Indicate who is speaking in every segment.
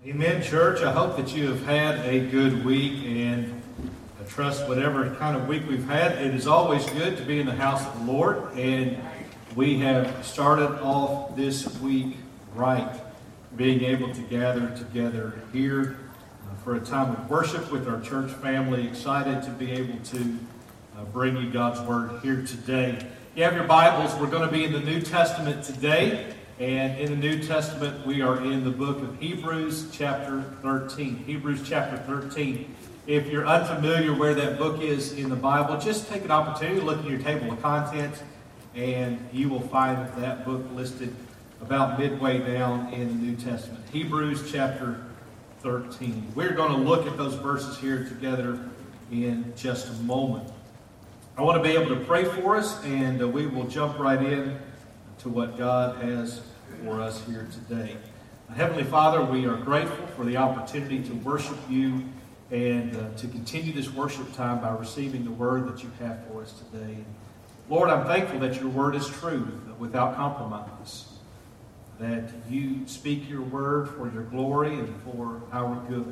Speaker 1: Amen, church. I hope that you have had a good week, and I trust whatever kind of week we've had, it is always good to be in the house of the Lord, and we have started off this week right, being able to gather together here for a time of worship with our church family. Excited to be able to bring you God's Word here today. If you have your Bibles, we're going to be in the New Testament today. And in the New Testament, we are in the book of Hebrews chapter 13. Hebrews chapter 13. If you're unfamiliar where that book is in the Bible, just take an opportunity to look at your table of contents, and you will find that book listed about midway down in the New Testament. Hebrews chapter 13. We're going to look at those verses here together in just a moment. I want to be able to pray for us, and we will jump right in to what God has for us here today. Heavenly Father, we are grateful for the opportunity to worship you and to continue this worship time by receiving the word that you have for us today. Lord, I'm thankful that your word is true without compromise, that you speak your word for your glory and for our good.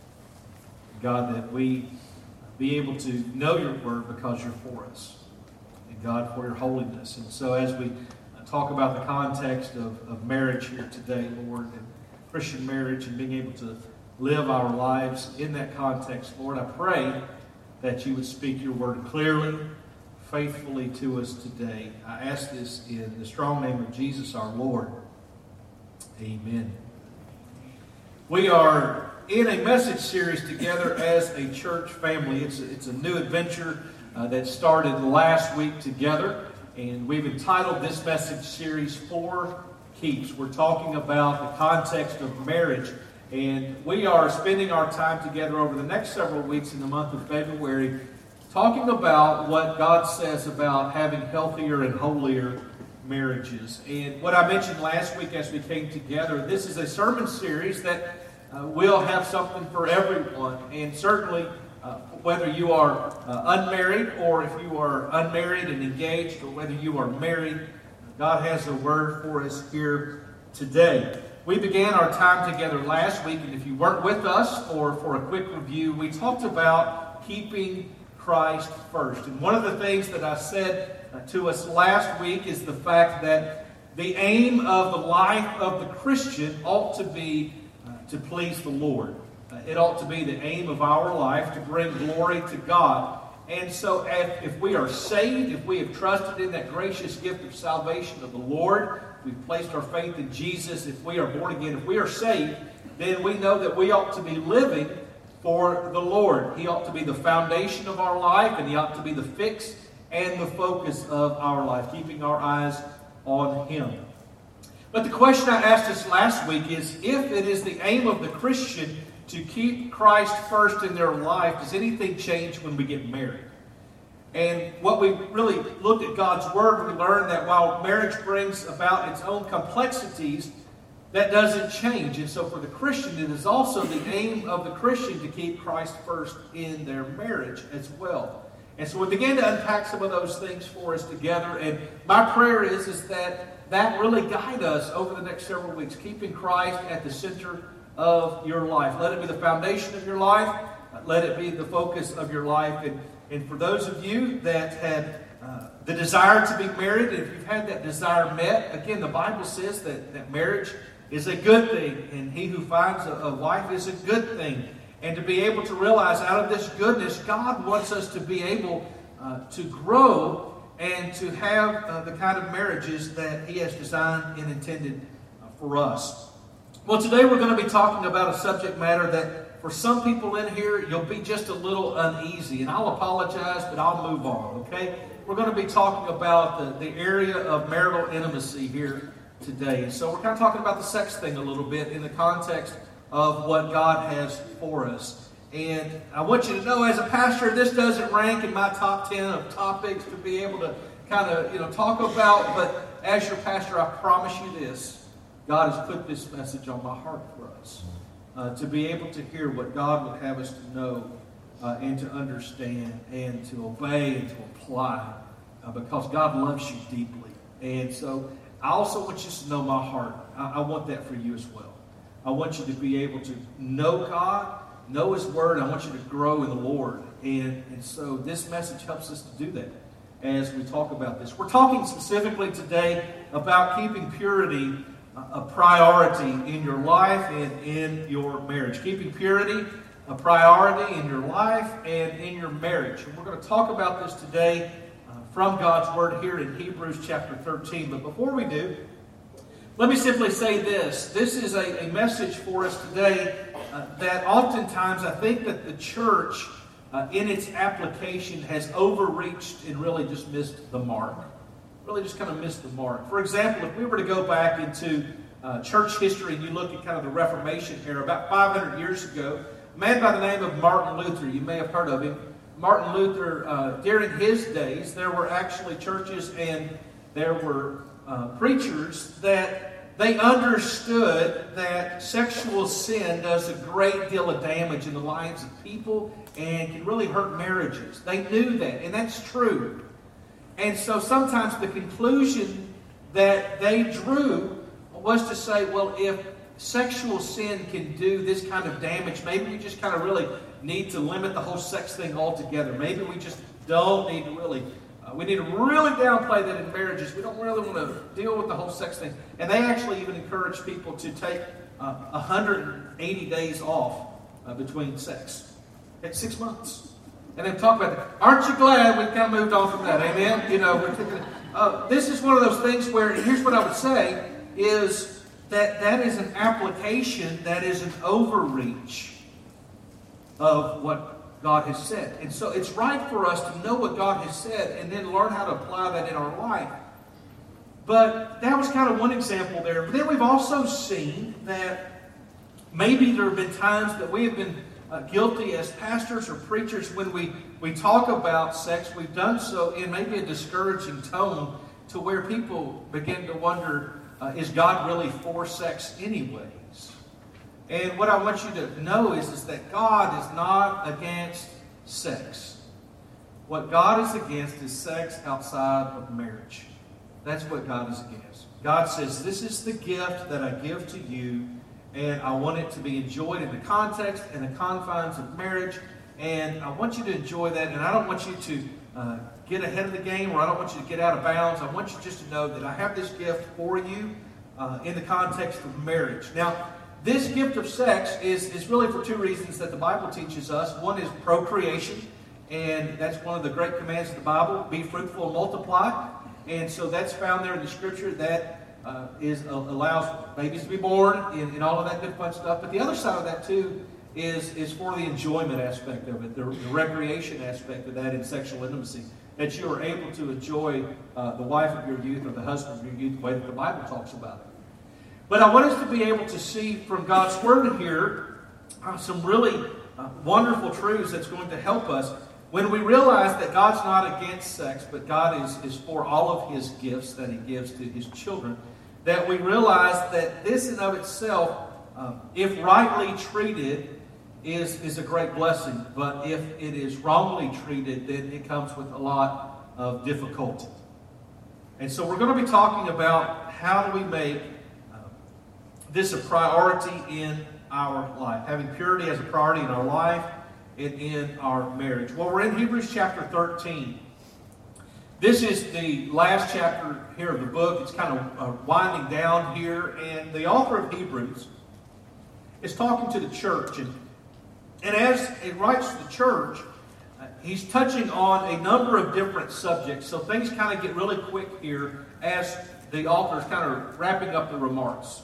Speaker 1: God, that we be able to know your word because you're for us, and God, for your holiness. And so as we talk about the context of marriage here today, Lord, and Christian marriage and being able to live our lives in that context, Lord, I pray that you would speak your word clearly, faithfully to us today. I ask this in the strong name of Jesus our Lord. Amen. We are in a message series together as a church family. It's a new adventure that started last week together. And we've entitled this message series, Four Keeps. We're talking about the context of marriage. And we are spending our time together over the next several weeks in the month of February talking about what God says about having healthier and holier marriages. And what I mentioned last week as we came together, this is a sermon series that will have something for everyone. And certainly whether you are unmarried or if you are unmarried and engaged, or whether you are married, God has a word for us here today. We began our time together last week, and if you weren't with us, or for a quick review, we talked about keeping Christ first. And one of the things that I said to us last week is the fact that the aim of the life of the Christian ought to be to please the Lord. It ought to be the aim of our life to bring glory to God. And so if we are saved, if we have trusted in that gracious gift of salvation of the Lord, we've placed our faith in Jesus, if we are born again, if we are saved, then we know that we ought to be living for the Lord. He ought to be the foundation of our life, and He ought to be the fix and the focus of our life, keeping our eyes on Him. But the question I asked us last week is, if it is the aim of the Christian to keep Christ first in their life, does anything change when we get married? And what we really looked at God's Word, we learned that while marriage brings about its own complexities, that doesn't change. And so for the Christian, it is also the aim of the Christian to keep Christ first in their marriage as well. And so we began to unpack some of those things for us together. And my prayer is that really guide us over the next several weeks, keeping Christ at the center of your life. Let it be the foundation of your life. Let it be the focus of your life. And for those of you that had the desire to be married, if you've had that desire met, again, the Bible says that marriage is a good thing, and he who finds a wife is a good thing. And to be able to realize out of this goodness, God wants us to be able to grow and to have the kind of marriages that He has designed and intended for us. Well, today we're going to be talking about a subject matter that for some people in here, you'll be just a little uneasy. And I'll apologize, but I'll move on, okay? We're going to be talking about the area of marital intimacy here today. So we're kind of talking about the sex thing a little bit in the context of what God has for us. And I want you to know, as a pastor, this doesn't rank in my top 10 of topics to be able to kind of talk about. But as your pastor, I promise you this. God has put this message on my heart for us to be able to hear what God would have us to know and to understand and to obey and to apply because God loves you deeply. And so I also want you to know my heart. I want that for you as well. I want you to be able to know God, know His Word. I want you to grow in the Lord. And so this message helps us to do that as we talk about this. We're talking specifically today about keeping purity a priority in your life and in your marriage. Keeping purity a priority in your life and in your marriage. And we're going to talk about this today from God's Word here in Hebrews chapter 13. But before we do, let me simply say this. This is a message for us today that oftentimes I think that the church in its application has overreached and really just missed the mark. Really just kind of missed the mark. For example, if we were to go back into church history and you look at kind of the Reformation era, about 500 years ago, a man by the name of Martin Luther, you may have heard of him. Martin Luther, during his days, there were actually churches and there were preachers that they understood that sexual sin does a great deal of damage in the lives of people and can really hurt marriages. They knew that, and that's true. And so sometimes the conclusion that they drew was to say, well, if sexual sin can do this kind of damage, maybe we just kind of really need to limit the whole sex thing altogether. Maybe we just don't need to really, we need to really downplay that in marriages. We don't really want to deal with the whole sex thing. And they actually even encourage people to take 180 days off between sex. It's 6 months. And then talk about that. Aren't you glad we've kind of moved on from that? Amen? You know, we're thinking, this is one of those things where, here's what I would say, is that is an application that is an overreach of what God has said. And so it's right for us to know what God has said and then learn how to apply that in our life. But that was kind of one example there. But then we've also seen that maybe there have been times that we have been guilty as pastors or preachers when we talk about sex. We've done so in maybe a discouraging tone to where people begin to wonder, is God really for sex anyways? And what I want you to know is that God is not against sex. What God is against is sex outside of marriage. That's what God is against. God says, this is the gift that I give to you, and I want it to be enjoyed in the context and the confines of marriage. And I want you to enjoy that. And I don't want you to get ahead of the game, or I don't want you to get out of bounds. I want you just to know that I have this gift for you in the context of marriage. Now, this gift of sex is really for two reasons that the Bible teaches us. One is procreation. And that's one of the great commands of the Bible. Be fruitful and multiply. And so that's found there in the Scripture. That allows babies to be born and all of that good fun stuff. But the other side of that too is for the enjoyment aspect of it, the recreation aspect of that in sexual intimacy, that you are able to enjoy the wife of your youth or the husband of your youth the way that the Bible talks about it. But I want us to be able to see from God's Word here some really wonderful truths that's going to help us when we realize that God's not against sex, but God is for all of His gifts that He gives to His children. That we realize that this in of itself, if rightly treated, is a great blessing. But if it is wrongly treated, then it comes with a lot of difficulty. And so we're going to be talking about how do we make this a priority in our life. Having purity as a priority in our life and in our marriage. Well, we're in Hebrews chapter 13. This is the last chapter here of the book. It's kind of winding down here. And the author of Hebrews is talking to the church. And as he writes to the church, he's touching on a number of different subjects. So things kind of get really quick here as the author is kind of wrapping up the remarks.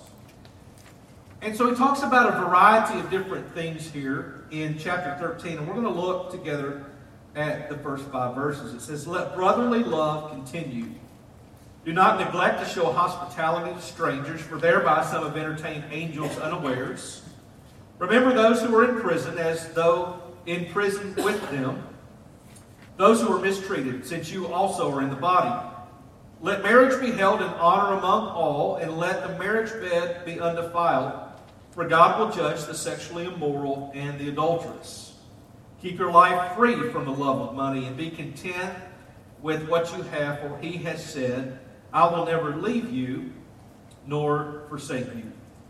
Speaker 1: And so he talks about a variety of different things here in chapter 13. And we're going to look together at the first 5 verses. It says, let brotherly love continue. Do not neglect to show hospitality to strangers, for thereby some have entertained angels unawares. Remember those who are in prison as though in prison with them, those who are mistreated, since you also are in the body. Let marriage be held in honor among all, and let the marriage bed be undefiled, for God will judge the sexually immoral and the adulterous. Keep your life free from the love of money, and be content with what you have, for He has said, I will never leave you nor forsake you.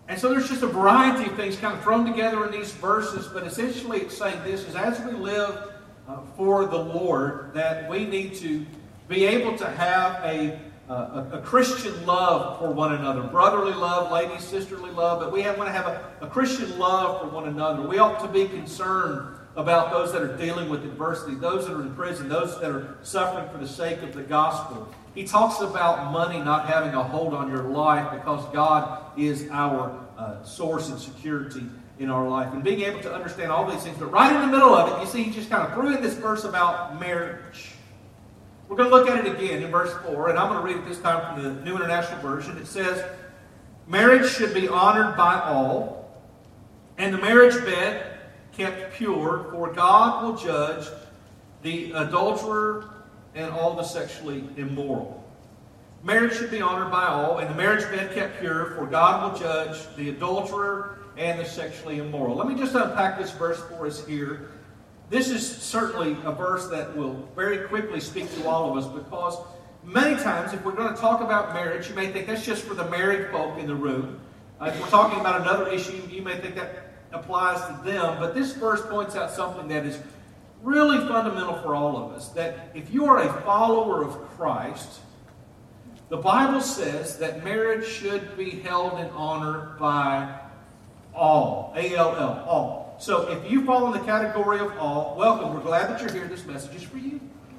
Speaker 1: And so there's just a variety of things kind of thrown together in these verses, but essentially it's saying this is as we live for the Lord, that we need to be able to have a Christian love for one another. Brotherly love, ladies, sisterly love, but we want to have a Christian love for one another. We ought to be concerned about those that are dealing with adversity, those that are in prison, those that are suffering for the sake of the gospel. He talks about money not having a hold on your life because God is our source and security in our life. And being able to understand all these things. But right in the middle of it, you see, he just kind of threw in this verse about marriage. We're going to look at it again in verse 4, and I'm going to read it this time from the New International Version. It says, marriage should be honored by all, and the marriage bed kept pure, for God will judge the adulterer and all the sexually immoral. Marriage should be honored by all, and the marriage bed kept pure, for God will judge the adulterer and the sexually immoral. Let me just unpack this verse for us here. This is certainly a verse that will very quickly speak to all of us, because many times if we're going to talk about marriage, you may think that's just for the married folk in the room. If we're talking about another issue, you may think that applies to them, but this verse points out something that is really fundamental for all of us, that if you are a follower of Christ, the Bible says that marriage should be held in honor by all. A-L-L, all. So if you fall in the category of all, welcome. We're glad that you're here. This message is for you.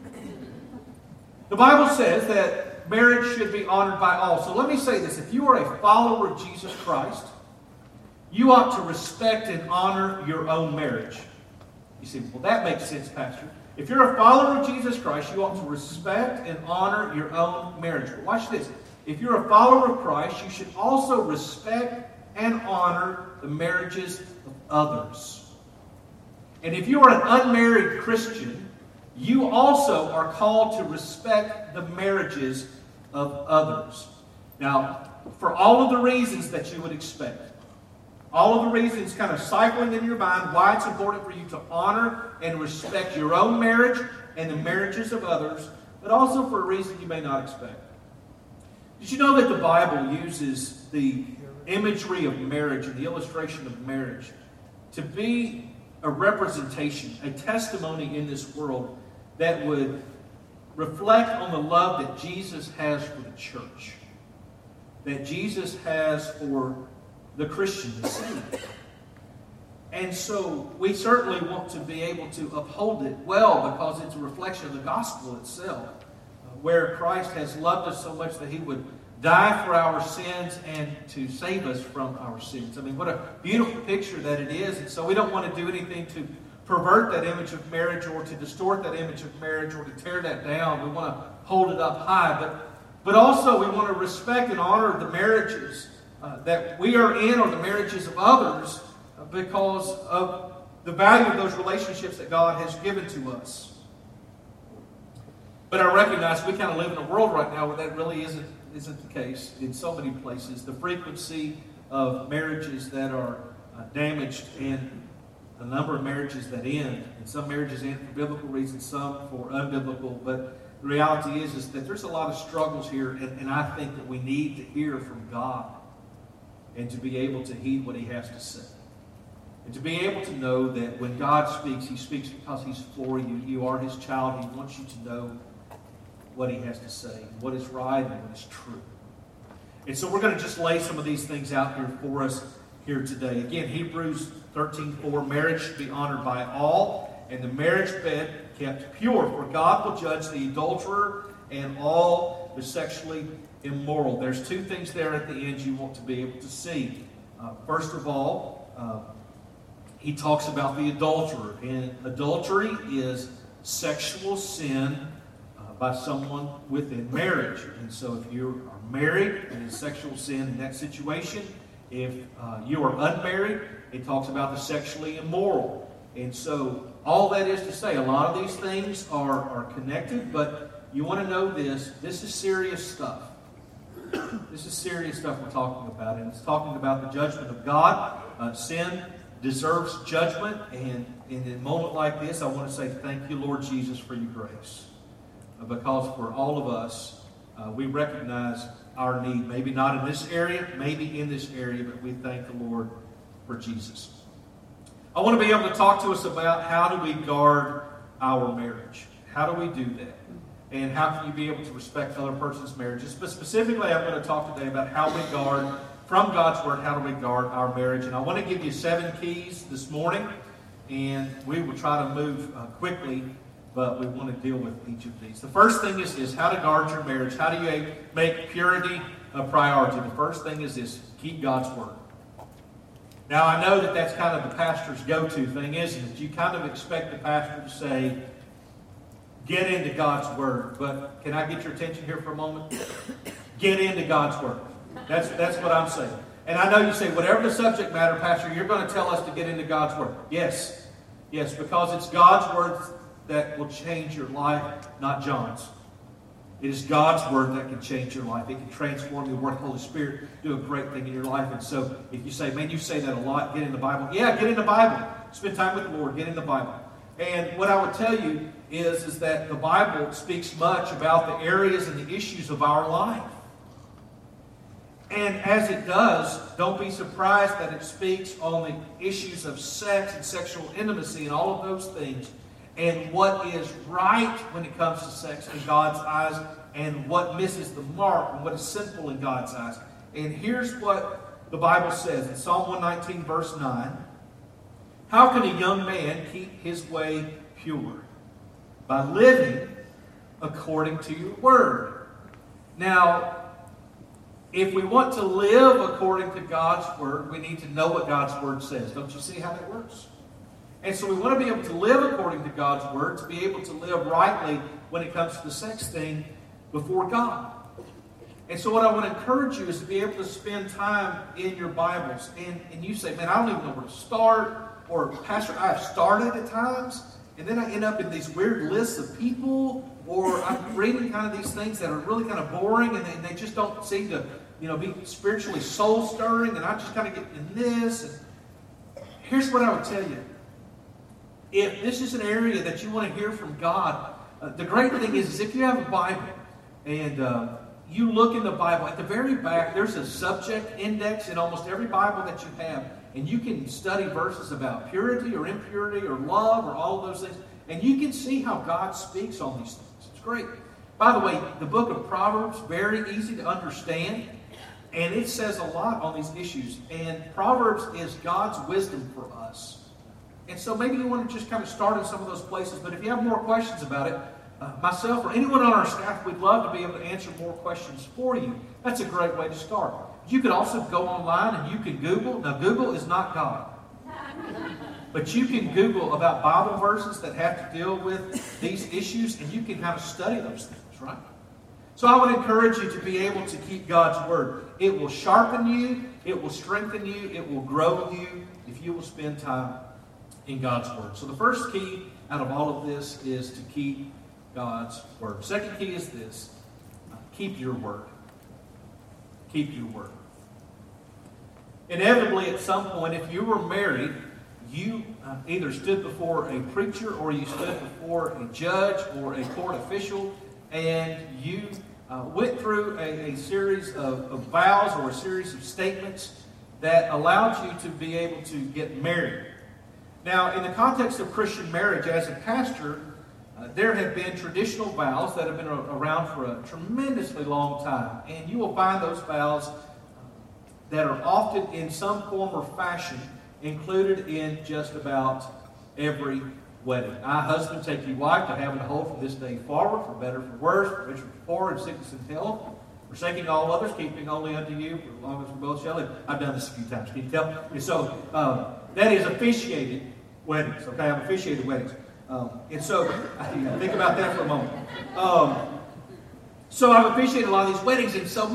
Speaker 1: The Bible says that marriage should be honored by all. So let me say this. If you are a follower of Jesus Christ, you ought to respect and honor your own marriage. You say, well, that makes sense, Pastor. If you're a follower of Jesus Christ, you ought to respect and honor your own marriage. But watch this. If you're a follower of Christ, you should also respect and honor the marriages of others. And if you are an unmarried Christian, you also are called to respect the marriages of others. Now, for all of the reasons that you would expect, all of the reasons kind of cycling in your mind why it's important for you to honor and respect your own marriage and the marriages of others, but also for a reason you may not expect. Did you know that the Bible uses the imagery of marriage and the illustration of marriage to be a representation, a testimony in this world that would reflect on the love that Jesus has for the church, that Jesus has for the Christian, the saved. And so we certainly want to be able to uphold it well, because it's a reflection of the gospel itself, where Christ has loved us so much that he would die for our sins and to save us from our sins. I mean, what a beautiful picture that it is. And so we don't want to do anything to pervert that image of marriage or to distort that image of marriage or to tear that down. We want to hold it up high. But also we want to respect and honor the marriages that we are in, or the marriages of others, because of the value of those relationships that God has given to us. But I recognize we kind of live in a world right now where that really isn't the case in so many places. The frequency of marriages that are damaged and the number of marriages that end. And some marriages end for biblical reasons, some for unbiblical. But the reality is that there's a lot of struggles here, and I think that we need to hear from God and to be able to heed what he has to say. And to be able to know that when God speaks, he speaks because he's for you. You are his child. He wants you to know what he has to say, what is right and what is true. And so we're going to just lay some of these things out here for us here today. Again, Hebrews 13:4, marriage should be honored by all, and the marriage bed kept pure, for God will judge the adulterer and all the sexually immoral. There's two things there at the end you want to be able to see. First of all, he talks about the adulterer. And adultery is sexual sin by someone within marriage. And so if you are married, it is sexual sin in that situation. If you are unmarried, it talks about the sexually immoral. And so all that is to say, a lot of these things are connected, but you want to know this. This is serious stuff. This is serious stuff we're talking about. And it's talking about the judgment of God. Sin deserves judgment. And in a moment like this, I want to say thank you, Lord Jesus, for your grace. Because for all of us, we recognize our need. Maybe not in this area, maybe in this area, but we thank the Lord for Jesus. I want to be able to talk to us about how do we guard our marriage. How do we do that? And how can you be able to respect another person's marriages? But specifically, I'm going to talk today about how we guard, from God's Word, how do we guard our marriage. And I want to give you 7 keys this morning. And we will try to move quickly, but we want to deal with each of these. The first thing is this: how to guard your marriage. How do you make purity a priority? The first thing is this: keep God's Word. Now, I know that that's kind of the pastor's go-to thing, isn't it? You kind of expect the pastor to say, get into God's Word. But can I get your attention here for a moment? Get into God's Word. That's what I'm saying. And I know you say, whatever the subject matter, Pastor, you're going to tell us to get into God's Word. Yes. Yes, because it's God's Word that will change your life, not John's. It is God's Word that can change your life. It can transform your Word. The Holy Spirit do a great thing in your life. And so if you say, man, you say that a lot, get in the Bible. Yeah, get in the Bible. Spend time with the Lord. Get in the Bible. And what I would tell you is that the Bible speaks much about the areas and the issues of our life. And as it does, don't be surprised that it speaks on the issues of sex and sexual intimacy and all of those things, and what is right when it comes to sex in God's eyes, and what misses the mark, and what is sinful in God's eyes. And here's what the Bible says in Psalm 119, verse 9. How can a young man keep his way pure? By living according to your word. Now, if we want to live according to God's Word, we need to know what God's Word says. Don't you see how that works? And so we want to be able to live according to God's Word, to be able to live rightly when it comes to the sex thing before God. And so what I want to encourage you is to be able to spend time in your Bibles. And you say, man, I don't even know where to start. Or, Pastor, I've started at times, and then I end up in these weird lists of people, or I'm reading kind of these things that are really kind of boring, and they just don't seem to, be spiritually soul-stirring, and I just kind of get in this. And here's what I would tell you. If this is an area that you want to hear from God, the great thing is if you have a Bible, and you look in the Bible, at the very back, there's a subject index in almost every Bible that you have, and you can study verses about purity or impurity or love or all of those things, and you can see how God speaks on these things. It's great. By the way, the book of Proverbs, very easy to understand, and it says a lot on these issues. And Proverbs is God's wisdom for us. And so maybe you want to just kind of start in some of those places, but if you have more questions about it, myself or anyone on our staff, we'd love to be able to answer more questions for you. That's a great way to start. You could also go online and you can Google. Now, Google is not God. But you can Google about Bible verses that have to deal with these issues, and you can kind of study those things, right? So I would encourage you to be able to keep God's Word. It will sharpen you. It will strengthen you. It will grow you if you will spend time in God's Word. So the first key out of all of this is to keep God's Word. Second key is this: keep your word. Keep your word. Inevitably, at some point, if you were married, you either stood before a preacher or you stood before a judge or a court official, and you went through a series of vows or a series of statements that allowed you to be able to get married. Now, in the context of Christian marriage, as a pastor, there have been traditional vows that have been around for a tremendously long time. And you will find those vows that are often in some form or fashion included in just about every wedding. I, husband, take you wife to have and hold from this day forward, for better, for worse, for richer, for poor, in sickness and health, forsaking all others, keeping only unto you, for as long as we both shall live. I've done this a few times. Can you tell? And so that is officiated weddings. Okay, I've officiated weddings. And so, think about that for a moment. So I've officiated a lot of these weddings, and so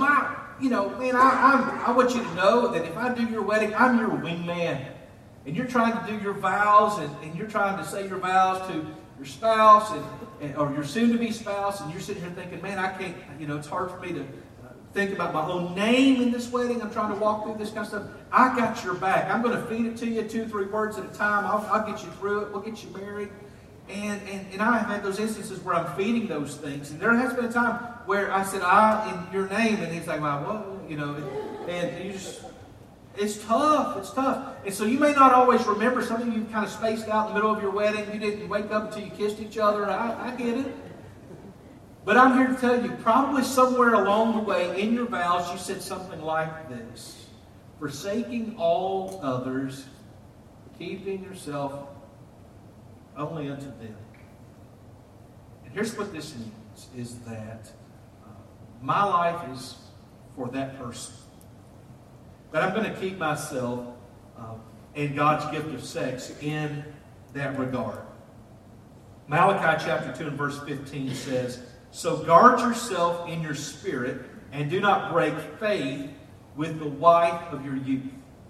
Speaker 1: I want you to know that if I do your wedding, I'm your wingman. And you're trying to do your vows, and you're trying to say your vows to your spouse, or your soon-to-be spouse, and you're sitting here thinking, man, I can't, it's hard for me to think about my own name in this wedding. I'm trying to walk through this kind of stuff. I got your back. I'm going to feed it to you 2-3 words at a time. I'll get you through it. We'll get you married. And I have had those instances where I'm feeding those things. And there has been a time where I said, I, in your name, and he's like, well, what? You know, and you just, it's tough. It's tough. And so you may not always remember something you kind of spaced out in the middle of your wedding. You didn't wake up until you kissed each other. I get it. But I'm here to tell you, probably somewhere along the way in your vows, you said something like this: forsaking all others, keeping yourself only unto them. And here's what this means, is that my life is for that person. But I'm going to keep myself and God's gift of sex in that regard. Malachi chapter 2 and verse 15 says, so guard yourself in your spirit, and do not break faith with the wife of your youth.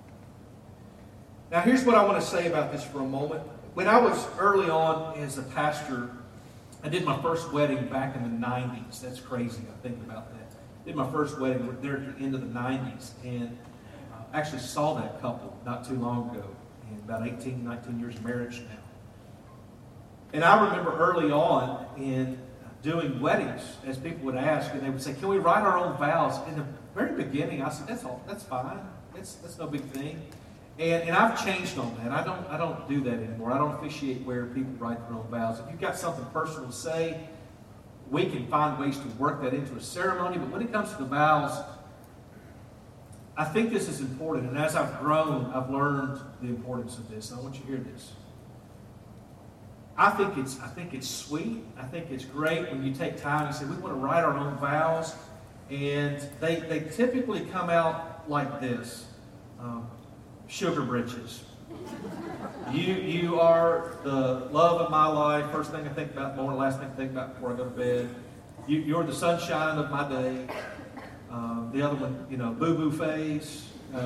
Speaker 1: Now here's what I want to say about this for a moment. When I was early on as a pastor, I did my first wedding back in the 90s. That's crazy, I think about that. I did my first wedding there at the end of the 90s, and actually saw that couple not too long ago, and about 18, 19 years of marriage now. And I remember early on in doing weddings, as people would ask, and they would say, can we write our own vows? In the very beginning, I said, that's fine. That's no big thing. And I've changed on that. I don't do that anymore. I don't officiate where people write their own vows. If you've got something personal to say, we can find ways to work that into a ceremony. But when it comes to the vows, I think this is important. And as I've grown, I've learned the importance of this. And I want you to hear this. I think it's sweet. I think it's great when you take time and say, we want to write our own vows. And they typically come out like this. Sugar britches. You are the love of my life. First thing I think about in the morning, last thing I think about before I go to bed. You're the sunshine of my day. The other one, boo-boo face.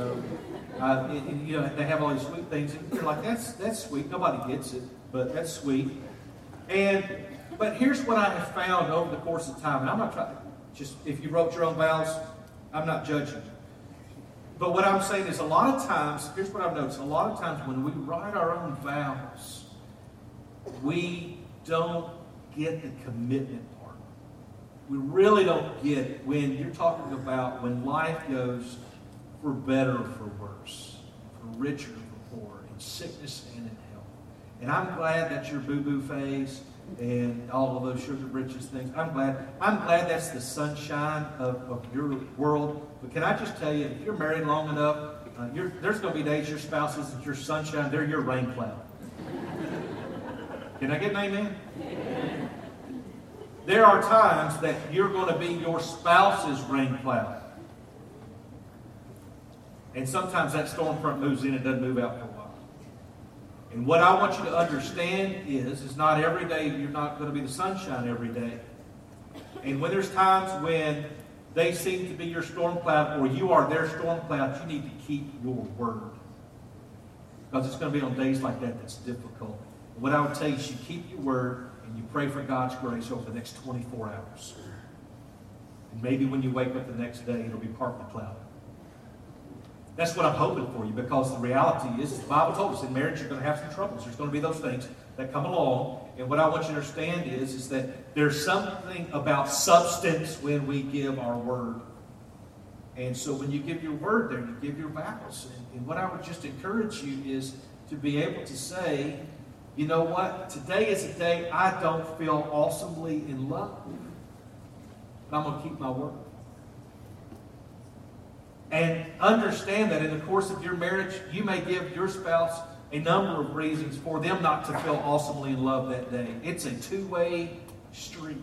Speaker 1: They have all these sweet things. And you're like, that's sweet. Nobody gets it, but that's sweet. But here's what I have found over the course of time. And I'm not trying to if you wrote your own vows, I'm not judging. But what I'm saying is a lot of times, here's what I've noticed. A lot of times when we write our own vows, we don't get the commitment part. We really don't get it when you're talking about when life goes for better or for worse, for richer or for poor, in sickness and in health. And I'm glad that's your boo-boo phase and all of those sugar britches things. I'm glad that's the sunshine of your world. But can I just tell you, if you're married long enough, there's going to be days your spouse isn't your sunshine, they're your rain cloud. Can I get an amen? Amen. There are times that you're going to be your spouse's rain cloud. And sometimes that storm front moves in and doesn't move out for a while. And what I want you to understand is not every day you're not going to be the sunshine every day. And when there's times when they seem to be your storm cloud or you are their storm cloud, you need to keep your word. Because it's going to be on days like that that's difficult. What I would tell you is you keep your word and you pray for God's grace over the next 24 hours. And maybe when you wake up the next day, it'll be partly cloudy. That's what I'm hoping for you, because the reality is, the Bible told us in marriage you're going to have some troubles. There's going to be those things that come along. And what I want you to understand is that there's something about substance when we give our word. And so when you give your word there, you give your vows. And what I would just encourage you is to be able to say, you know what? Today is a day I don't feel awesomely in love. But I'm going to keep my word. And understand that in the course of your marriage, you may give your spouse a number of reasons for them not to feel awesomely in love that day. It's a two-way street.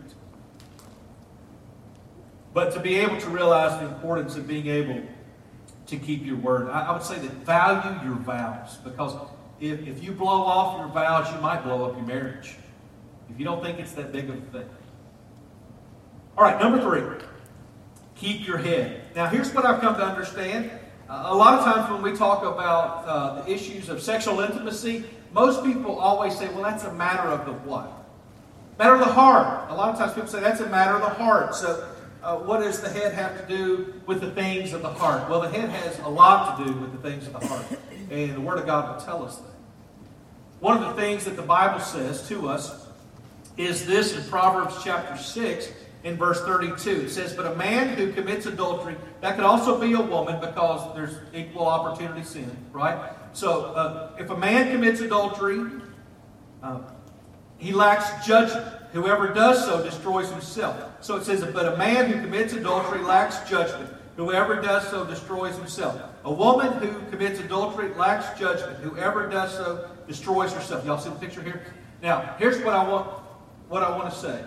Speaker 1: But to be able to realize the importance of being able to keep your word, I would say that value your vows. Because if you blow off your vows, you might blow up your marriage. If you don't think it's that big of a thing. All right, number 3. Keep your head. Now, here's what I've come to understand. A lot of times when we talk about the issues of sexual intimacy, most people always say, well, that's a matter of the what? Matter of the heart. A lot of times people say that's a matter of the heart. So what does the head have to do with the things of the heart? Well, the head has a lot to do with the things of the heart. And the Word of God will tell us that. One of the things that the Bible says to us is this in Proverbs chapter 6 in verse 32. It says, but a man who commits adultery, that could also be a woman because there's equal opportunity sin, right? So if a man commits adultery, he lacks judgment. Whoever does so destroys himself. So it says, but a man who commits adultery lacks judgment. Whoever does so destroys himself. A woman who commits adultery lacks judgment. Whoever does so destroys herself. Y'all see the picture here? Now, here's what I want to say.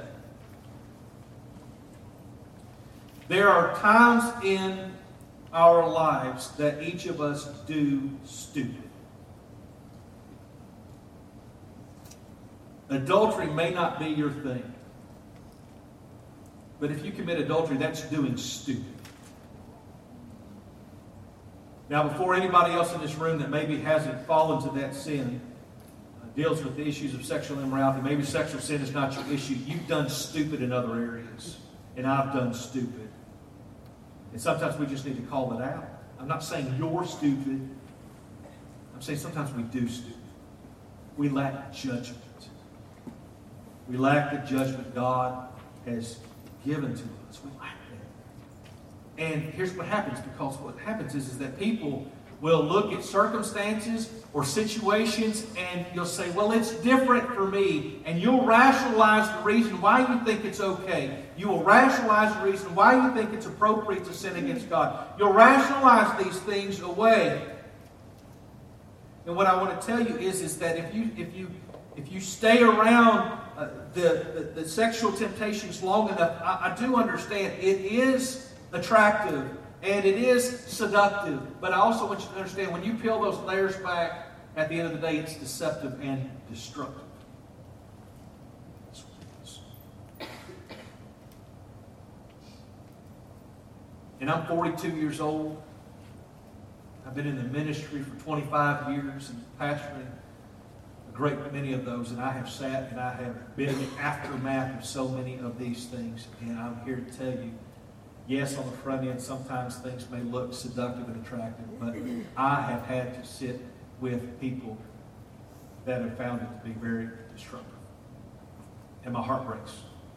Speaker 1: There are times in our lives that each of us do stupid. Adultery may not be your thing. But if you commit adultery, that's doing stupid. Now, before anybody else in this room that maybe hasn't fallen to that sin deals with the issues of sexual immorality, maybe sexual sin is not your issue. You've done stupid in other areas. And I've done stupid. And sometimes we just need to call it out. I'm not saying you're stupid. I'm saying sometimes we do stupid. We lack judgment. We lack the judgment God has given to us. We lack that. And here's what happens, because what happens is that people will look at circumstances or situations and you'll say, well, it's different for me. And you'll rationalize the reason why you think it's okay. You will rationalize the reason why you think it's appropriate to sin against God. You'll rationalize these things away. And what I want to tell you is that if you stay around the sexual temptations long enough, I do understand it is attractive and it is seductive. But I also want you to understand, when you peel those layers back, at the end of the day, it's deceptive and destructive. That's what it is. And I'm 42 years old. I've been in the ministry for 25 years and pastoring a great many of those. And I have sat and I have been in the aftermath of so many of these things. And I'm here to tell you, yes, on the front end, sometimes things may look seductive and attractive, but I have had to sit with people that have found it to be very destructive. And my heart breaks.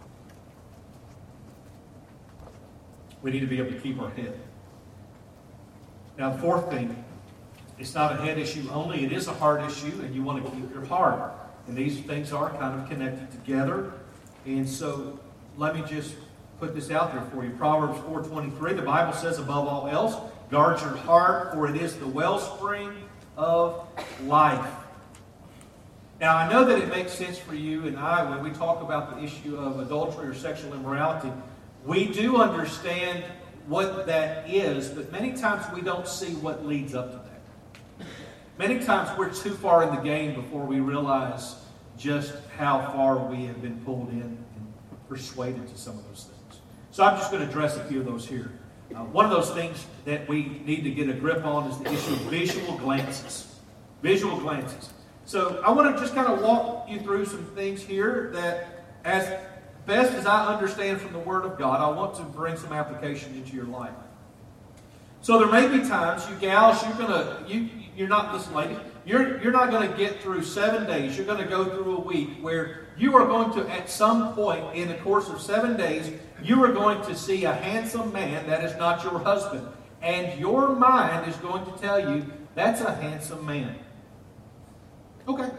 Speaker 1: We need to be able to keep our head. Now, the fourth thing, it's not a head issue only, it is a heart issue, and you want to keep your heart. And these things are kind of connected together. And so, let me just put this out there for you. Proverbs 4:23, the Bible says, above all else, guard your heart, for it is the wellspring of life. Now, I know that it makes sense for you and I when we talk about the issue of adultery or sexual immorality. We do understand what that is, but many times we don't see what leads up to that. Many times we're too far in the game before we realize just how far we have been pulled in and persuaded to some of those things. So I'm just going to address a few of those here. One of those things that we need to get a grip on is the issue of visual glances. Visual glances. So I want to just kind of walk you through some things here that, as best as I understand from the Word of God, I want to bring some application into your life. So there may be times, you gals, you're not, listen ladies, you're not going to get through 7 days. You're going to go through a week where you are going to, at some point in the course of 7 days, you are going to see a handsome man that is not your husband. And your mind is going to tell you, that's a handsome man. Okay.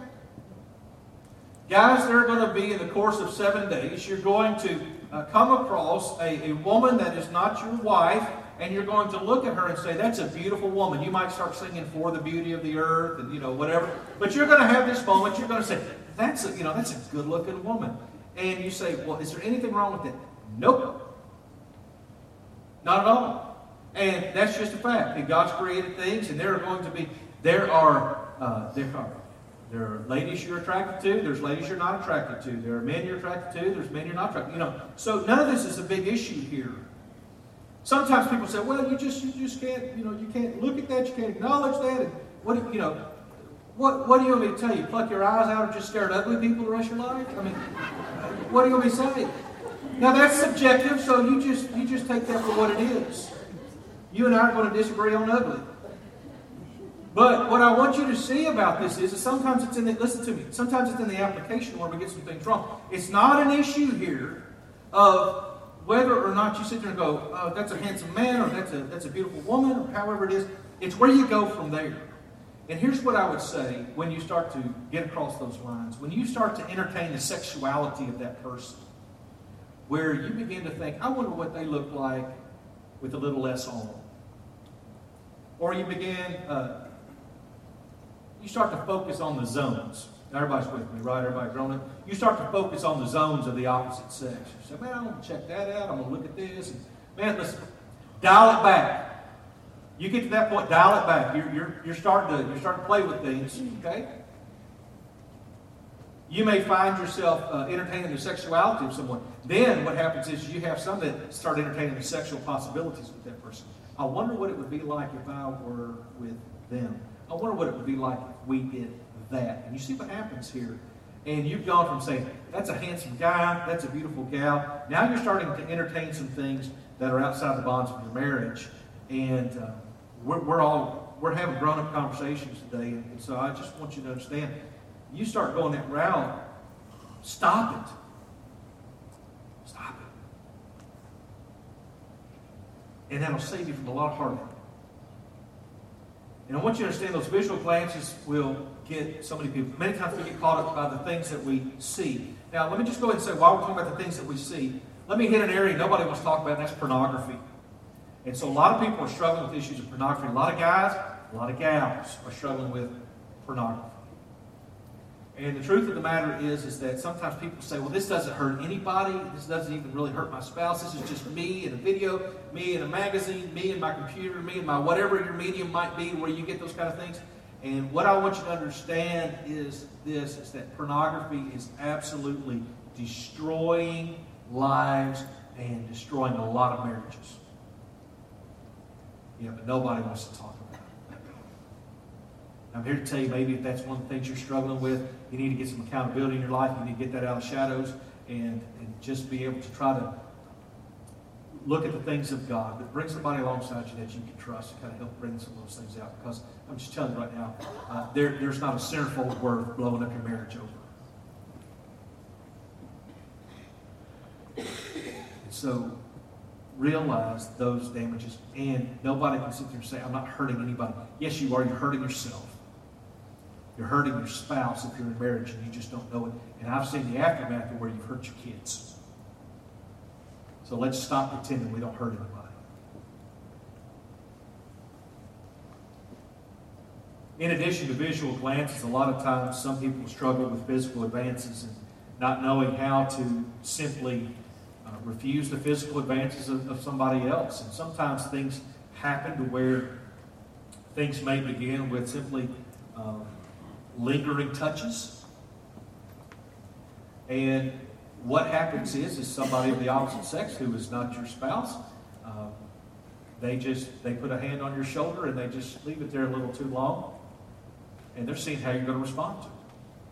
Speaker 1: Guys, there are going to be, in the course of 7 days, you're going to come across a woman that is not your wife, and you're going to look at her and say, that's a beautiful woman. You might start singing For the Beauty of the Earth and, whatever. But you're going to have this moment, you're going to say, that's a good-looking woman. And you say, well, is there anything wrong with it? Nope. Not at all. And that's just a fact. And God's created things, and there are ladies you're attracted to, there's ladies you're not attracted to. There are men you're attracted to, there's men you're not attracted to. So none of this is a big issue here. Sometimes people say, well, you just can't, you can't look at that, you can't acknowledge that. And what do you want me to tell you? Pluck your eyes out and just stare at ugly people the rest of your life? I mean, what do you want me to say? Now that's subjective, so you just take that for what it is. You and I are going to disagree on ugly. But what I want you to see about this is sometimes it's sometimes it's in the application where we get some things wrong. It's not an issue here of whether or not you sit there and go, oh, that's a handsome man, or that's a beautiful woman, or however it is, it's where you go from there. And here's what I would say when you start to get across those lines. When you start to entertain the sexuality of that person, where you begin to think, I wonder what they look like with a little less on. Or you start to focus on the zones. Now, everybody's with me, right? Everybody grown up? You start to focus on the zones of the opposite sex. You say, man, I'm going to check that out. I'm going to look at this. And, man, listen, dial it back. You get to that point, dial it back. You're starting to play with things, okay? You may find yourself entertaining the sexuality of someone. Then what happens is you have some that start entertaining the sexual possibilities with that person. I wonder what it would be like if I were with them. I wonder what it would be like if we did that. And you see what happens here. And you've gone from saying, that's a handsome guy, that's a beautiful gal. Now you're starting to entertain some things that are outside the bonds of your marriage. And we're having grown-up conversations today. And so I just want you to understand, you start going that route, stop it. Stop it. And that'll save you from a lot of heartache. And I want you to understand those visual glances will get so many people. Many times we get caught up by the things that we see. Now, let me just go ahead and say, while we're talking about the things that we see, let me hit an area nobody wants to talk about, and that's pornography. And so a lot of people are struggling with issues of pornography. A lot of guys, a lot of gals are struggling with pornography. And the truth of the matter is that sometimes people say, well, this doesn't hurt anybody. This doesn't even really hurt my spouse. This is just me in a video, me in a magazine, me in my computer, me in my whatever your medium might be where you get those kind of things. And what I want you to understand is this, is that pornography is absolutely destroying lives and destroying a lot of marriages. Yeah, but nobody wants to talk about it. I'm here to tell you, maybe if that's one of the things you're struggling with, you need to get some accountability in your life. You need to get that out of the shadows and just be able to try to look at the things of God. But bring somebody alongside you that you can trust to kind of help bring some of those things out. Because I'm just telling you right now, there's not a centerfold worth blowing up your marriage over. And so realize those damages, and nobody can sit there and say, I'm not hurting anybody. Yes, you are. You're hurting yourself. You're hurting your spouse if you're in marriage and you just don't know it. And I've seen the aftermath of where you've hurt your kids. So let's stop pretending we don't hurt anybody. In addition to visual glances, a lot of times some people struggle with physical advances and not knowing how to simply refuse the physical advances of somebody else. And sometimes things happen to where things may begin with simply lingering touches. And what happens is somebody of the opposite sex who is not your spouse, they put a hand on your shoulder and they just leave it there a little too long. And they're seeing how you're going to respond to it.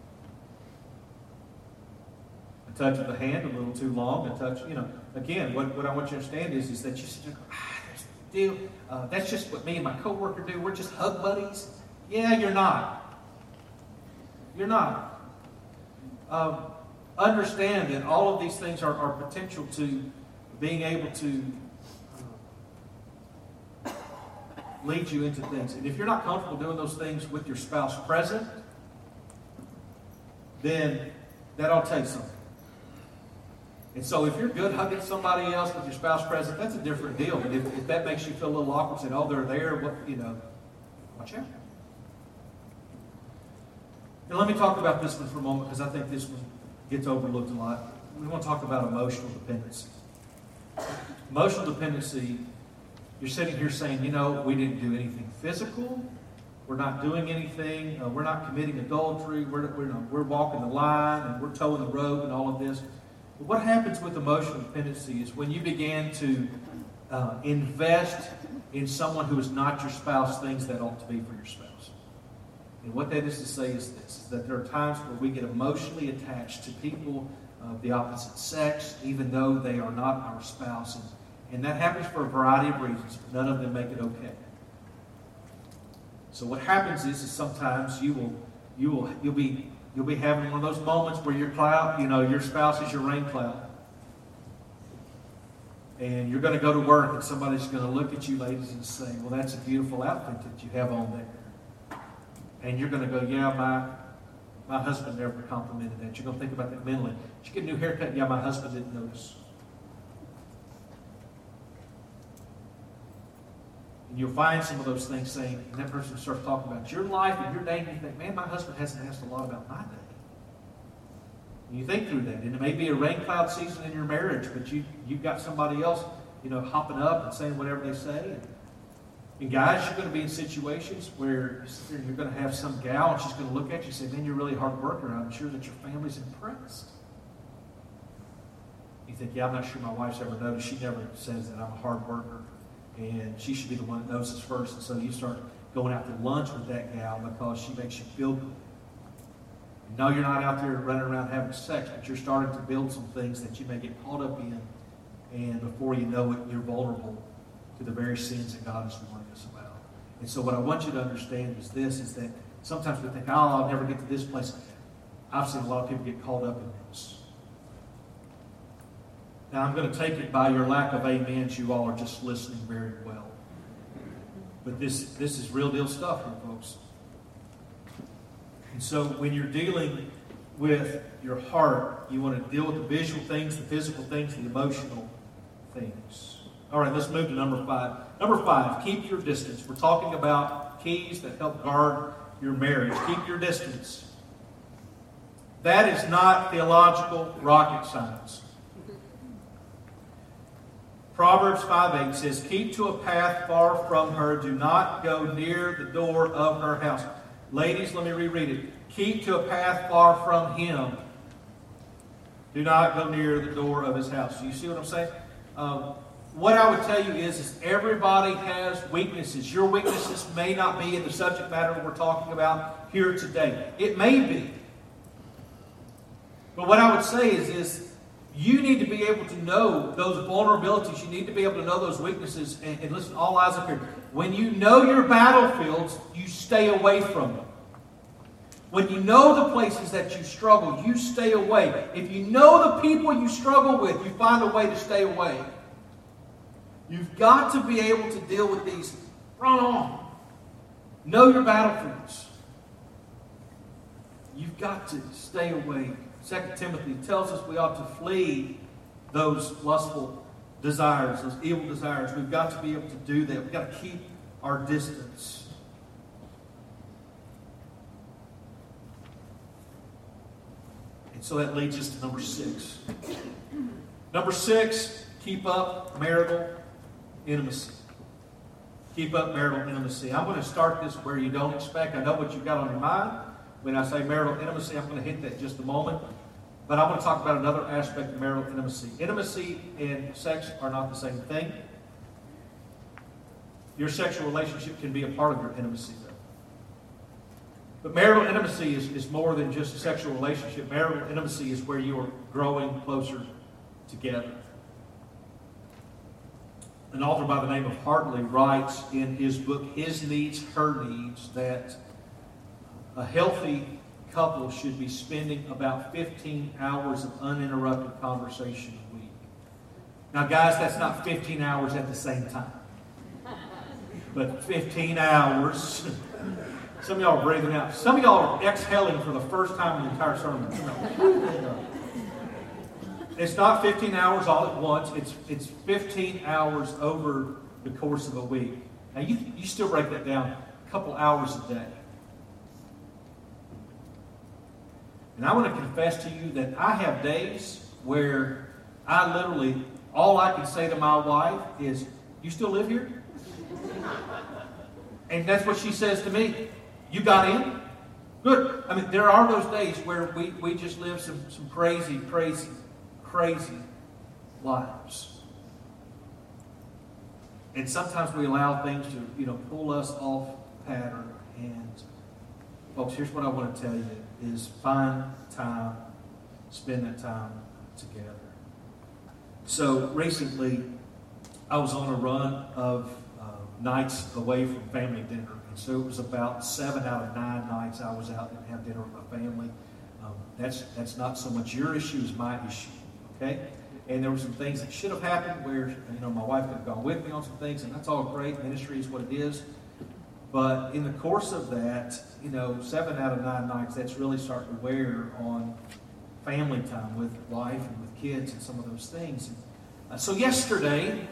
Speaker 1: A touch of the hand a little too long, a touch, again, what I want you to understand is that you sit there, there's the deal. That's just what me and my coworker do. We're just hug buddies. Yeah, you're not. You're not. Understand that all of these things are potential to being able to lead you into things. And if you're not comfortable doing those things with your spouse present, then that ought to tell you something. And so if you're good hugging somebody else with your spouse present, that's a different deal. But if that makes you feel a little awkward, saying, oh, they're there, watch out. And let me talk about this one for a moment, because I think this one gets overlooked a lot. We want to talk about emotional dependency. Emotional dependency, you're sitting here saying, we didn't do anything physical. We're not doing anything. We're not committing adultery. We're walking the line and we're towing the rope and all of this. But what happens with emotional dependency is when you begin to invest in someone who is not your spouse things that ought to be for your spouse. And what that is to say is this, is that there are times where we get emotionally attached to people of the opposite sex, even though they are not our spouse. And that happens for a variety of reasons, but none of them make it okay. So what happens is sometimes you'll be having one of those moments where your cloud, your spouse is your rain cloud. And you're going to go to work and somebody's going to look at you, ladies, and say, well, that's a beautiful outfit that you have on there. And you're going to go, yeah, my husband never complimented that. You're going to think about that mentally. Did you get a new haircut? Yeah, my husband didn't notice. And you'll find some of those things saying, and that person starts talking about your life and your day, and you think, man, my husband hasn't asked a lot about my day. And you think through that. And it may be a rain cloud season in your marriage, but you've got somebody else, hopping up and saying whatever they say. And guys, you're going to be in situations where you're going to have some gal and she's going to look at you and say, man, you're really a hard worker. I'm sure that your family's impressed. You think, yeah, I'm not sure my wife's ever noticed. She never says that I'm a hard worker. And she should be the one that notices first. And so you start going out to lunch with that gal because she makes you feel good. No, you're not out there running around having sex, but you're starting to build some things that you may get caught up in. And before you know it, you're vulnerable to the very sins that God is warning us about. And so what I want you to understand is this, is that sometimes we think, oh, I'll never get to this place. I've seen a lot of people get caught up in this. Now, I'm going to take it by your lack of amens, you all are just listening very well. But this is real deal stuff here, folks. And so when you're dealing with your heart, you want to deal with the visual things, the physical things, the emotional things. All right, let's move to number 5. Number 5, keep your distance. We're talking about keys that help guard your marriage. Keep your distance. That is not theological rocket science. Proverbs 5:8 says, keep to a path far from her. Do not go near the door of her house. Ladies, let me reread it. Keep to a path far from him. Do not go near the door of his house. Do you see what I'm saying? What I would tell you is everybody has weaknesses. Your weaknesses may not be in the subject matter we're talking about here today. It may be. But what I would say is you need to be able to know those vulnerabilities. You need to be able to know those weaknesses. And listen, all eyes up here. When you know your battlefields, you stay away from them. When you know the places that you struggle, you stay away. If you know the people you struggle with, you find a way to stay away. You've got to be able to deal with these. Run on. Know your battlefields. You've got to stay away. 2 Timothy tells us we ought to flee those lustful desires, those evil desires. We've got to be able to do that. We've got to keep our distance. And so that leads us to number 6. Number 6, keep up marital intimacy. Keep up marital intimacy. I'm going to start this where you don't expect. I know what you've got on your mind. When I say marital intimacy, I'm going to hit that in just a moment. But I'm going to talk about another aspect of marital intimacy. Intimacy and sex are not the same thing. Your sexual relationship can be a part of your intimacy, though. But marital intimacy is more than just a sexual relationship. Marital intimacy is where you are growing closer together. An author by the name of Hartley writes in his book, His Needs, Her Needs, that a healthy couple should be spending about 15 hours of uninterrupted conversation a week. Now, guys, that's not 15 hours at the same time. But 15 hours. Some of y'all are breathing out. Some of y'all are exhaling for the first time in the entire sermon. It's not 15 hours all at once. It's 15 hours over the course of a week. Now, you still break that down a couple hours a day. And I want to confess to you that I have days where I literally, all I can say to my wife is, you still live here? And that's what she says to me. You got in? Good. I mean, there are those days where we just live some crazy, crazy, crazy lives. And sometimes we allow things to, pull us off pattern. And folks, here's what I want to tell you is find time, spend that time together. So recently, I was on a run of nights away from family dinner. And so it was about 7 out of 9 nights I was out and have dinner with my family. That's not so much your issue as my issue, okay? And there were some things that should have happened where, my wife could have gone with me on some things, and that's all great. Ministry is what it is. But in the course of that, 7 out of 9 nights, that's really starting to wear on family time with wife and with kids and some of those things. So yesterday,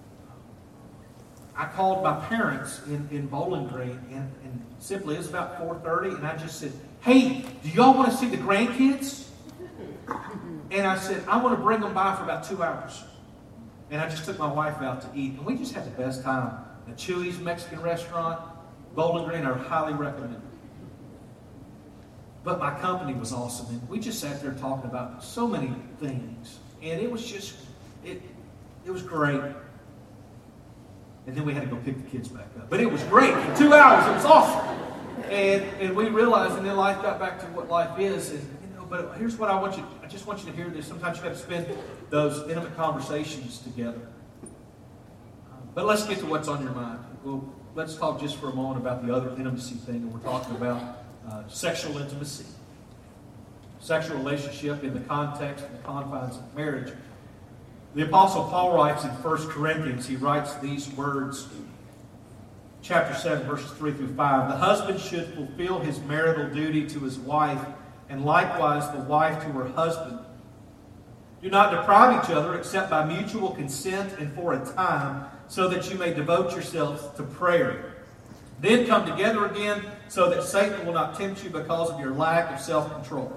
Speaker 1: I called my parents in Bowling Green, and simply, it was about 4:30, and I just said, hey, do y'all want to see the grandkids? And I said, I want to bring them by for about 2 hours. And I just took my wife out to eat, and we just had the best time. The Chuy's Mexican restaurant, Bowling Green, I highly recommend it. But my company was awesome, and we just sat there talking about so many things. And it was just, it was great. And then we had to go pick the kids back up. But it was great. For 2 hours, it was awesome. And we realized, and then life got back to what life is. And, but here's what I just want you to hear this. Sometimes you have to spend those intimate conversations together. But let's get to what's on your mind. Well, let's talk just for a moment about the other intimacy thing. And we're talking about sexual intimacy. Sexual relationship in the context and the confines of marriage. The Apostle Paul writes in 1 Corinthians, he writes these words, chapter 7, verses 3 through 5. The husband should fulfill his marital duty to his wife, and likewise the wife to her husband. Do not deprive each other except by mutual consent and for a time, so that you may devote yourselves to prayer. Then come together again, so that Satan will not tempt you because of your lack of self-control.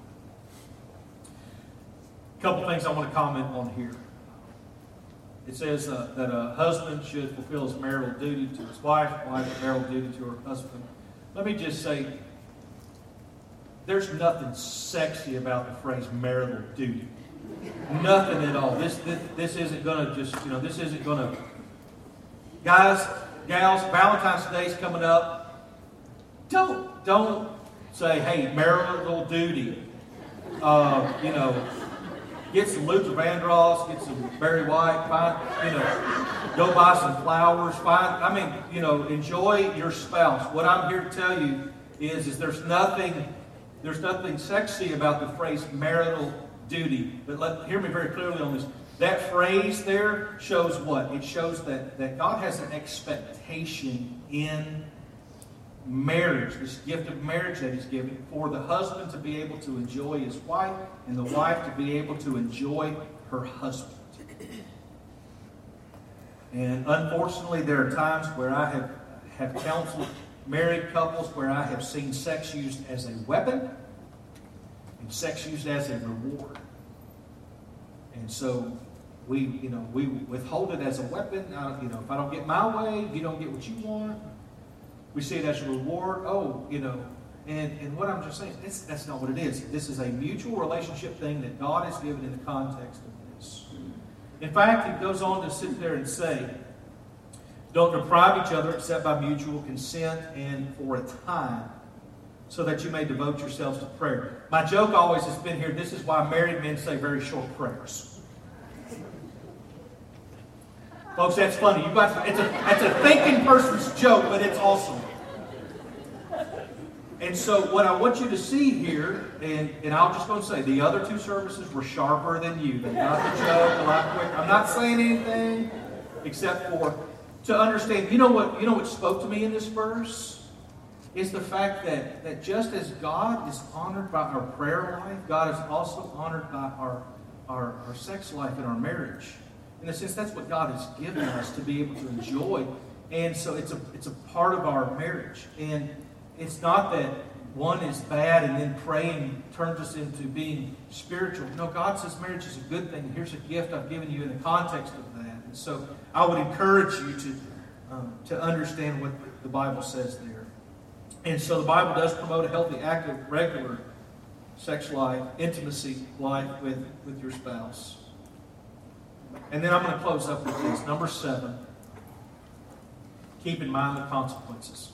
Speaker 1: A couple things I want to comment on here. It says that a husband should fulfill his marital duty to his wife, wife marital duty to her husband. Let me just say, there's nothing sexy about the phrase marital duty. Nothing at all. This isn't going to just, this isn't going to... Guys, gals, Valentine's Day's coming up. Don't say, hey, marital duty. Get some Luther Vandross, get some Barry White, go buy some flowers, enjoy your spouse. What I'm here to tell you is there's nothing sexy about the phrase marital duty. But hear me very clearly on this. That phrase there shows what? It shows that God has an expectation in marriage, this gift of marriage that He's given, for the husband to be able to enjoy his wife and the wife to be able to enjoy her husband. And unfortunately, there are times where I have counseled married couples where I have seen sex used as a weapon and sex used as a reward. And so we withhold it as a weapon. If I don't get my way, you don't get what you want. We see it as a reward. And what I'm just saying, that's not what it is. This is a mutual relationship thing that God has given in the context of this. In fact, He goes on to sit there and say, don't deprive each other except by mutual consent and for a time, so that you may devote yourselves to prayer. My joke always has been here, this is why married men say very short prayers. Folks, that's funny. That's a thinking person's joke, but it's awesome. And so what I want you to see here, and I'm just going to say, the other two services were sharper than you. They got the joke a lot quicker. I'm not saying anything except for to understand. You know what spoke to me in this verse? Is the fact that just as God is honored by our prayer life, God is also honored by our sex life and our marriage. In a sense, that's what God has given us to be able to enjoy. And so it's a part of our marriage. And it's not that one is bad and then praying turns us into being spiritual. No, God says marriage is a good thing. Here's a gift I've given you in the context of that. And so I would encourage you to understand what the Bible says there. And so the Bible does promote a healthy, active, regular sex life, intimacy life with your spouse. And then I'm going to close up with this. Number 7, keep in mind the consequences.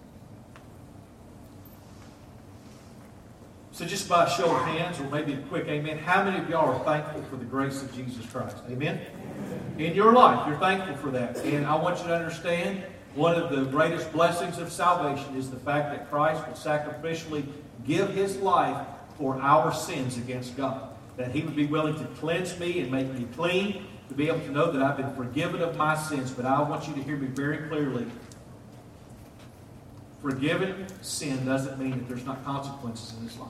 Speaker 1: So just by a show of hands, or maybe a quick amen, how many of y'all are thankful for the grace of Jesus Christ? Amen? In your life, you're thankful for that. And I want you to understand, one of the greatest blessings of salvation is the fact that Christ would sacrificially give His life for our sins against God. that He would be willing to cleanse me and make me clean, to be able to know that I've been forgiven of my sins. But I want you to hear me very clearly. Forgiven sin doesn't mean that there's not consequences in this life.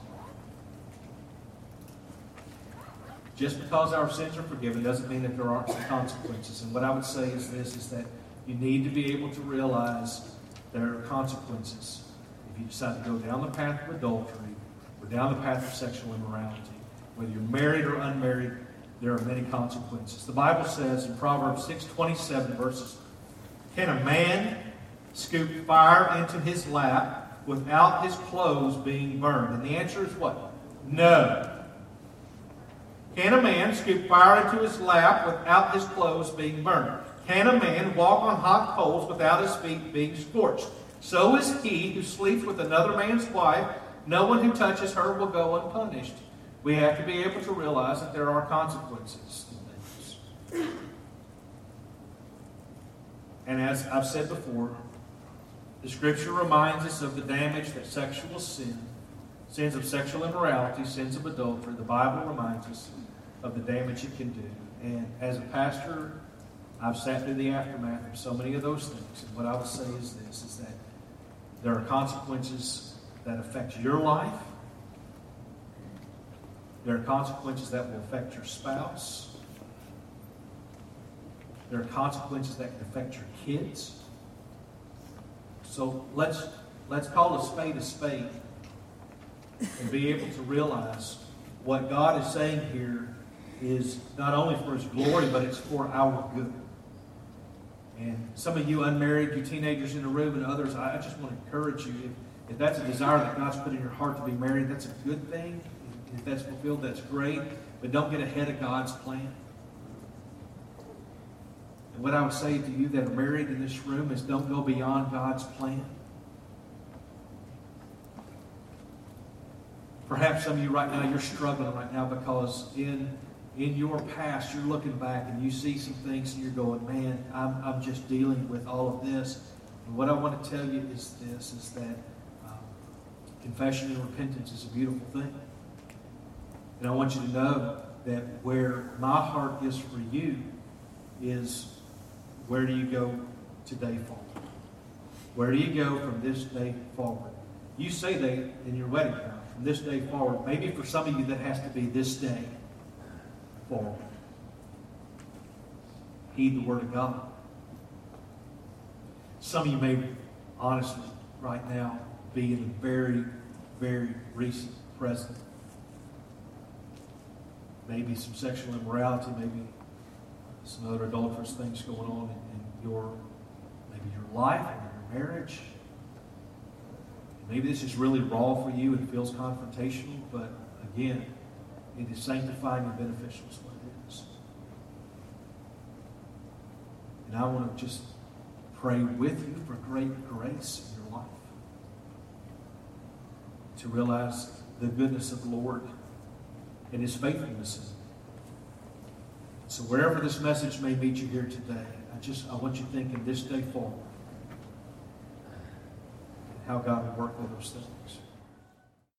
Speaker 1: Just because our sins are forgiven doesn't mean that there aren't some consequences. And what I would say is this, is that you need to be able to realize there are consequences if you decide to go down the path of adultery or down the path of sexual immorality. Whether you're married or unmarried, there are many consequences. The Bible says in Proverbs 6:27 verses, can a man scoop fire into his lap without his clothes being burned? And the answer is what? No. Can a man scoop fire into his lap without his clothes being burned? Can a man walk on hot coals without his feet being scorched? So is he who sleeps with another man's wife. No one who touches her will go unpunished. We have to be able to realize that there are consequences to things. And as I've said before, the Scripture reminds us of the damage that sexual sin, sins of sexual immorality, sins of adultery, the Bible reminds us of the damage it can do. And as a pastor, I've sat through the aftermath of so many of those things. And what I would say is this, is that there are consequences that affect your life. There are consequences that will affect your spouse. There are consequences that can affect your kids. So let's call a spade and be able to realize what God is saying here is not only for His glory, but it's for our good. And some of you unmarried, you teenagers in the room, and others, I just want to encourage you. If that's a desire that God's put in your heart to be married, that's a good thing. If that's fulfilled, that's great. But don't get ahead of God's plan. And what I would say to you that are married in this room is don't go beyond God's plan. Perhaps some of you right now, you're struggling right now because in your past, you're looking back and you see some things and you're going, man, I'm just dealing with all of this. And what I want to tell you is this, is that confession and repentance is a beautiful thing. And I want you to know that where my heart is for you is, where do you go today forward? Where do you go from this day forward? You say that in your wedding vow, from this day forward. Maybe for some of you that has to be this day forward. Heed the Word of God. Some of you may honestly right now be in a very, very recent present. Maybe some sexual immorality, maybe some other adulterous things going on in your life or your marriage. Maybe this is really raw for you and feels confrontational, but again, it is sanctifying and beneficial is what it is. And I want to just pray with you for great grace in your life. To realize the goodness of the Lord and His faithfulness. So wherever this message may meet you here today, I want you thinking this day forward how God will work with those things.